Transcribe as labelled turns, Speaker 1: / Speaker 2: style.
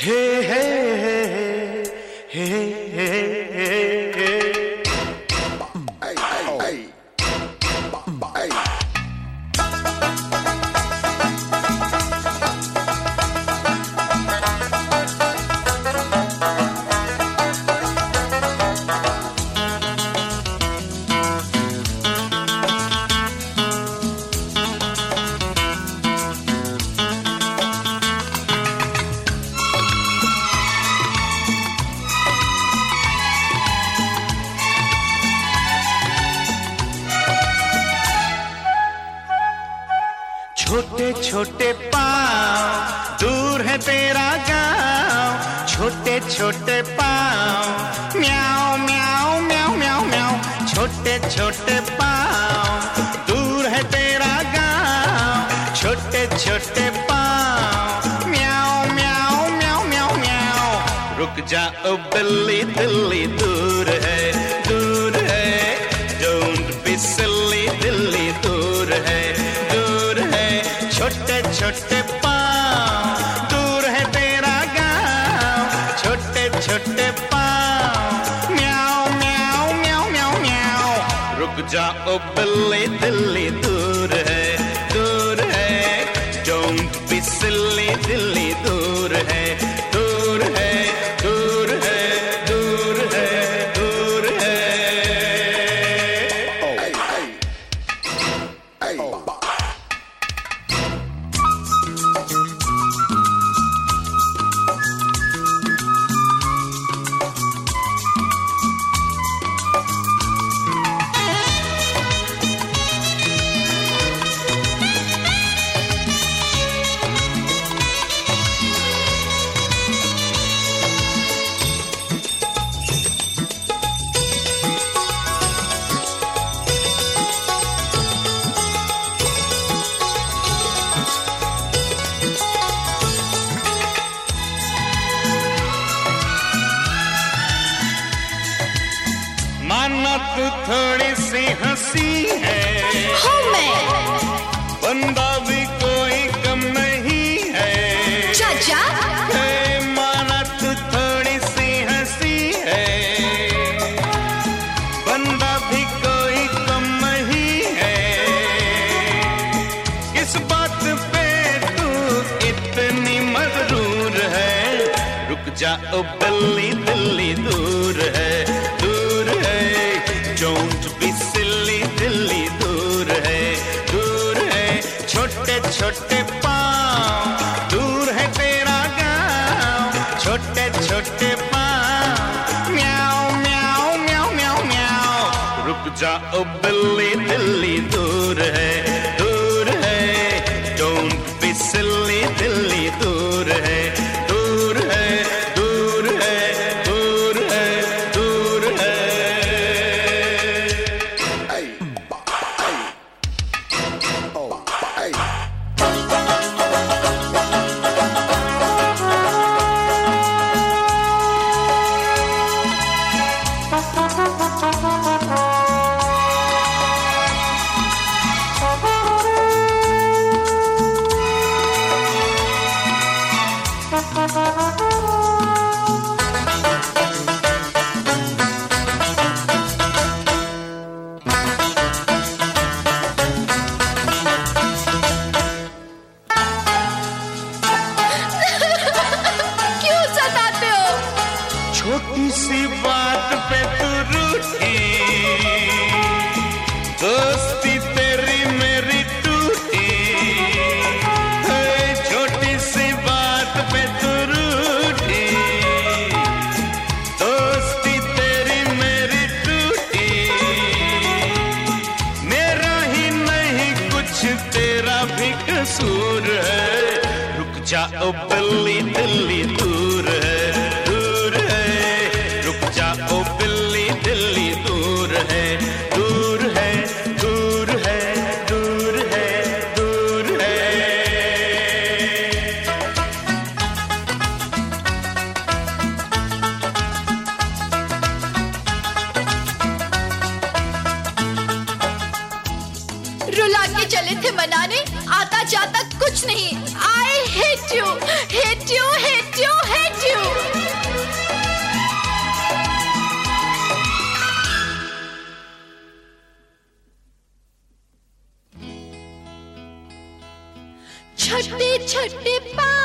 Speaker 1: हे हे हे हे हे हे छोटे छोटे पाँव दूर है तेरा गाँव, छोटे छोटे पाँव म्याऊं म्याऊं म्याऊं म्याऊं म्याऊं, छोटे छोटे पाँव दूर है तेरा गाँव, छोटे छोटे पाँव म्याऊं म्याऊं म्याऊं म्याऊं म्याऊं। रुक जा ओ बिल्ली दिल्ली दूर है डोंट बी सिली दिल्ली दूर है छोटे छोटे पाँव दूर है तेरा गाँव, छोटे छोटे पाँव म्याऊं म्याऊं म्याऊं म्याऊं म्याऊं। रुक जा ओ बिल्ली दिल्ली दूर है डोंट बी सिली दिल्ली दूर है दूर है दूर है दूर है दूर है। माना तू थोड़ी सी हंसी है, बंदा भी कोई कम नहीं है।
Speaker 2: चाचा
Speaker 1: माना तू थोड़ी सी हंसी है, बंदा भी कोई कम नहीं है। किस बात पे तू इतनी मगरूर है? रुक जा ओ बिल्ली दिल्ली दूर है डोंट बी सिली दिल्ली दूर है छोटे छोटे पाँव दूर है तेरा गाँव, छोटे छोटे पाँव म्याऊं म्याऊं म्याऊं म्याऊं म्याऊं। रुक जा ओ बिल्ली दिल्ली दूर है डोंट बी सिली दिल्ली दूर है दूर है दूर है दूर है दूर है। छोटी सी बात पे तू रूठी, दोस्ती तेरी मेरी टूटी। छोटी सी बात पे तू रूठी, दोस्ती तेरी मेरी टूटी। मेरा ही नहीं कुछ तेरा भी कसूर है। रुक जा ओ बिल्ली दिल्ली दूर है ओ बिल्ली दिल्ली दूर है दूर है दूर है दूर है दूर है।
Speaker 2: रुला जान के चले थे मनाने, आता जाता कुछ नहीं। I hate you, hate you, hate you, hate you. छोटे छोटे